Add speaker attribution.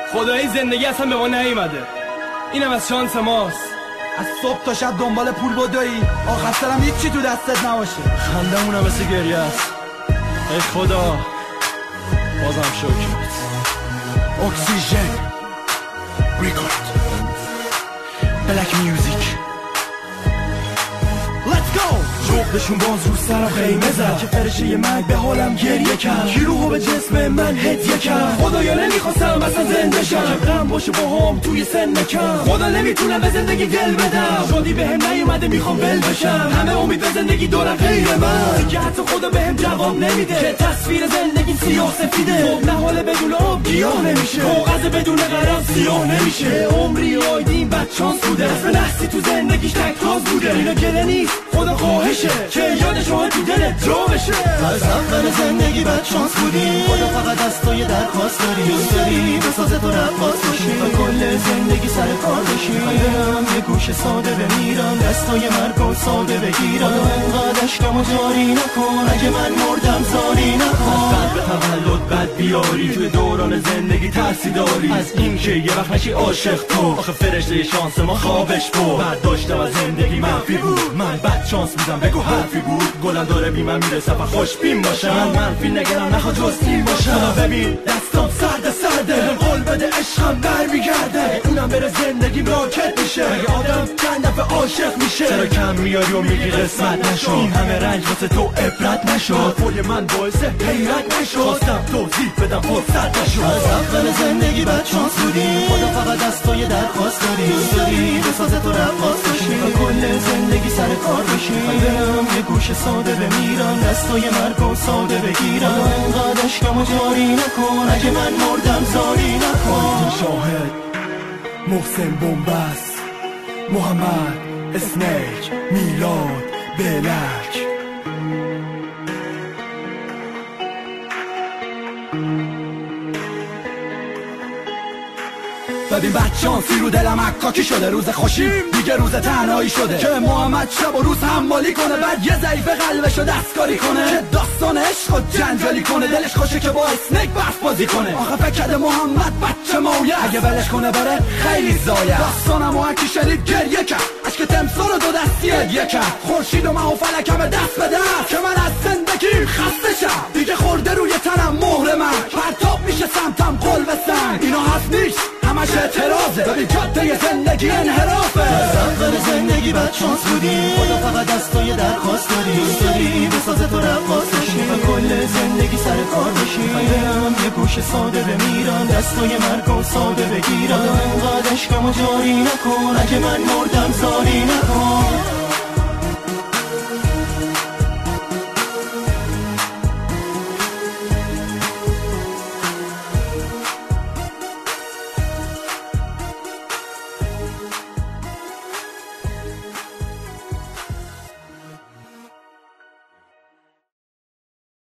Speaker 1: خدایی زندگی اصلا به ما نیومده، اینم از شانس ماست.
Speaker 2: از صبح تا شب دنبال پول بدوی، آخر سرم هیچی تو دستت نباشه.
Speaker 1: خندمونم مثل گریه است. ای خدا بازم شکرت.
Speaker 2: اکسیژن ریکورد بلک میوزیک. Let's go. جغدشون باز رو سرم خیمه زد که فرشه مرگ به حالم گریه کرد، کی روحو به جسم من هدیه کرد. خدایا نمیخواستم اصلا زنده شم، که غم باشه با هم توی سن کم. خدا نمیتونم به زندگی دل بدم، شادی بهم نیومده میخوام بل بشم. همه امید به زندگی دارن غیر من، که حتی خدا بهم جواب نمیده، که تصویر زندگی سیاه سفیده. خب نهاله بدون آب گیاه نمیشه، کاغذ بدون قلم سیاه نمیشه. عمری آیدین بدشانس بوده، اسم نحسی تو زندگیش تکتاز بوده. اینا گله نیست خدا خواهشه، که یادش ها تو دلت جا بشه. از اول زندگی بدشانس بودی، خدا فقط دستای درخواست داری. دوست داری بسازه تو رقاص باشی و کل زندگی سر کار بشی. برم یه گوش ساده بمیرم، دستای مرگو ساده بگیرم. انقدر اشکمو جاری نکن، اگه من مردم زاری نکن. از به تولد بد بیاری، توی دوران زندگی ترسی داری از این که یه وقت نشی عاشق تو. آخه فرشته شانس ما خوابش بود، برداشتم از زندگی منفی بود. من بد شانس بودم بگو حرفی بود، گلم داره بی من میرسه و خوشبین باشم. من منفی نگرم نخوا جز تیم باشم. ببین دستام سرده قول بده عشقم برمیگرده، اونم بره زندگیم راکت میشه. اگه آدم چند دفعه عاشق میشه، چرا کم میاری و میگی قسمت نشد؟ این همه رنج واسه تو عبرت نشد، فوی من باعث حیرت نشد. خواستم توضیح بدم فرصت نشد. از اول زندگی بد شانس بودی، خدا فقط دستای درخواست داری. دوست داری بسازه تو رقاص باشی و کل زندگی سر کار بشی. برم یه گوش ساده بمیرم، دستای مرگو ساده بگیرم. انقدر اشکمو جاری نکن، اگه من مردم زاری نکن. شاهد محسن بومبست، محمد اسنیک، میلاد بلک. ببین بدشانسی رو دلم عکاکی شده، روز خوشیم دیگه روز تنهایی شده. که محمد شب و روز حمالی کنه، بعد یه ضعیف قلبشو دستکاری کنه. که داستان عشق و جنجالی کنه، دلش خوشه که با اسنیک برف بازی کنه. آخه فکر محمد بچه مایه، اگه ولش کنه بره خیلی زایه. داستانمو هرکی شنید گریه کرد، اشک تمثال و دو دستی هدیه کرد. خورشید و مه و فلکم دست به دست، که من از زندگی خسته شم. دیگه خورده روی تنم مهر من، پرتاب میشه سمتم قلب سنگ. اینا حرف نیست همش اعتراضه، ببین جاده زندگی انحرافه. از اول زندگی بد شانس بودی، خدا فقط دستای درخواست داری. دوست داری بسازه تو رقاص بشی و کل زندگی سر کار بشی. برم یه گوش ساده بمیرم، دستای مرگو ساده بگیرم. انقدر اشکمو جاری نکن، اگه من مردم زاری نکن.